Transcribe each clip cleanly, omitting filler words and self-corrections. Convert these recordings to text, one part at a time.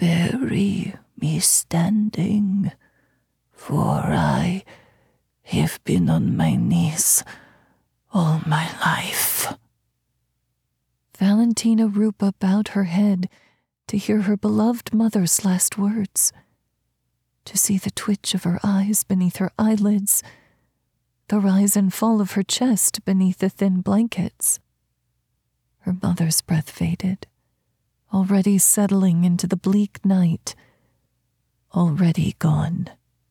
Bury me standing, for I have been on my knees all my life." Valentina Rupa bowed her head to hear her beloved mother's last words, to see the twitch of her eyes beneath her eyelids, the rise and fall of her chest beneath the thin blankets. Her mother's breath faded, already settling into the bleak night, already gone.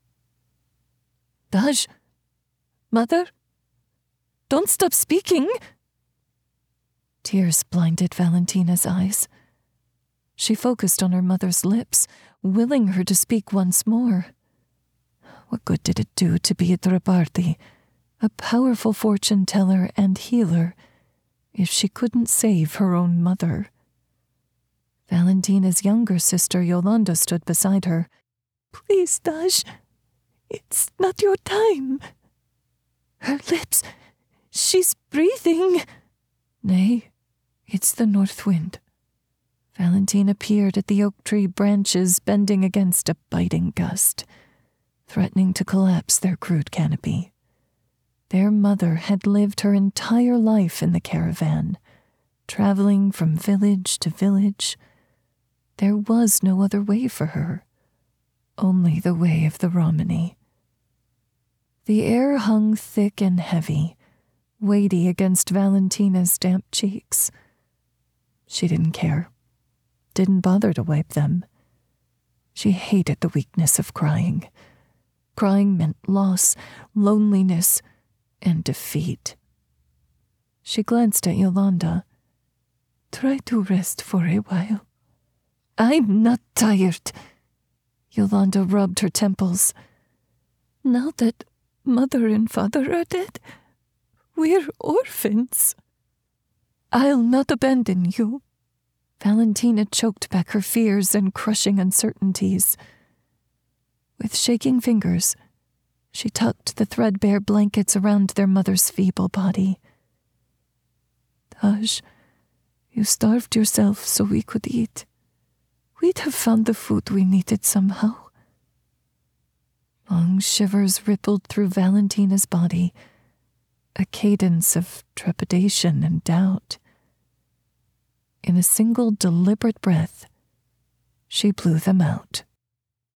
"Daj, Mother, don't stop speaking!" Tears blinded Valentina's eyes. She focused on her mother's lips, willing her to speak once more. What good did it do to be a Triparthi, a powerful fortune-teller and healer, if she couldn't save her own mother? Valentina's younger sister Yolanda stood beside her. "Please, Daj, it's not your time. Her lips, she's breathing." "Nay, it's the north wind." Valentina peered at the oak tree branches bending against a biting gust, threatening to collapse their crude canopy. Their mother had lived her entire life in the caravan, traveling from village to village. There was no other way for her, only the way of the Romani. The air hung thick and heavy, weighty against Valentina's damp cheeks. She didn't care, didn't bother to wipe them. She hated the weakness of crying. Crying meant loss, loneliness, and defeat. She glanced at Yolanda. "Try to rest for a while." "I'm not tired." Yolanda rubbed her temples. "Now that Mother and Father are dead, we're orphans." "I'll not abandon you." Valentina choked back her fears and crushing uncertainties. With shaking fingers, she tucked the threadbare blankets around their mother's feeble body. "Daj, you starved yourself so we could eat. We'd have found the food we needed somehow." Long shivers rippled through Valentina's body, a cadence of trepidation and doubt. In a single deliberate breath, she blew them out.